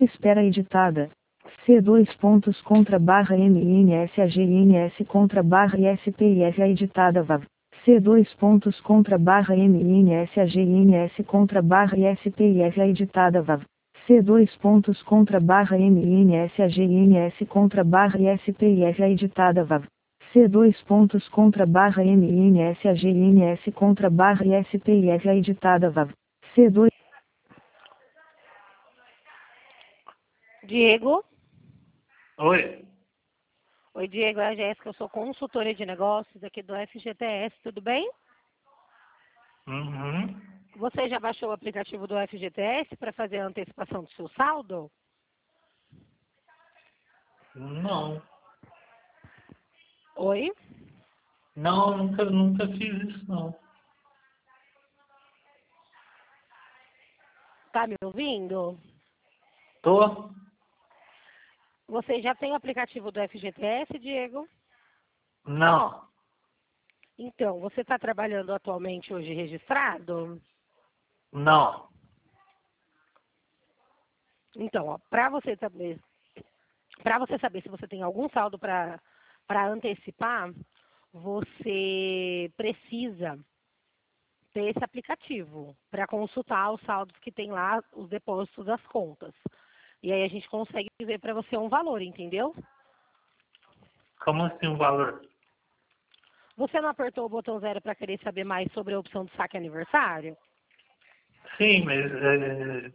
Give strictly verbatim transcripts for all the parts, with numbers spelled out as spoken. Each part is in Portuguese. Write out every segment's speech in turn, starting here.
Espera editada. C dois pontos contra barra M N S A G N S contra barra I S P I F A editada V A V. C dois pontos contra barra M N S A G N S contra barra I S P I F A editada V A V. C dois pontos contra barra M N S A G N S contra barra I S P I F A editada V A V. C dois pontos contra barra M N S A G N S contra barra I S P I F A editada V A V. C dois. Diego? Oi. Oi, Diego, é a Jéssica, eu sou consultora de negócios aqui do F G T S, tudo bem? Uhum. Você já baixou o aplicativo do F G T S para fazer a antecipação do seu saldo? Não. Oi? Não, nunca, nunca fiz isso, não. Tá me ouvindo? Tô? Você já tem o aplicativo do F G T S, Diego? Não. Então, você está trabalhando atualmente hoje registrado? Não. Então, para você saber, para você saber se você tem algum saldo para para antecipar, você precisa ter esse aplicativo para consultar os saldos que tem lá, os depósitos das contas. E aí a gente consegue ver para você um valor, entendeu? Como assim o valor? Você não apertou o botão zero para querer saber mais sobre a opção do saque aniversário? Sim, mas é,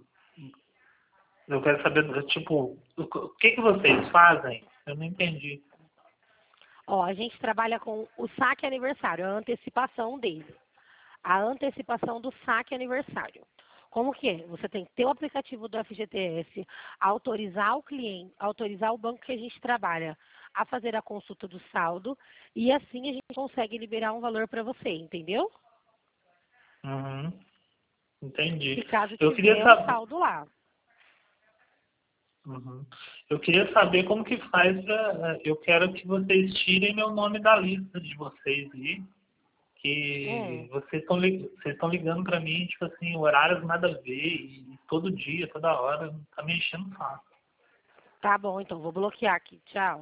eu quero saber, tipo, o que, que vocês fazem? Eu não entendi. Ó, a gente trabalha com o saque aniversário, a antecipação dele. A antecipação do saque aniversário. Como que é? Você tem que ter o aplicativo do F G T S, autorizar o cliente, autorizar o banco que a gente trabalha a fazer a consulta do saldo e assim a gente consegue liberar um valor para você, entendeu? Uhum. E Entendi. caso Eu queria tiver um saber. saldo lá. Uhum. Eu queria saber como que faz pra. Eu quero que vocês tirem meu nome da lista de vocês aí. Que Hum, vocês estão vocês estão ligando pra mim, tipo assim, horários nada a ver, e todo dia, toda hora, tá me enchendo o saco. tá bom, então vou bloquear aqui. Tchau.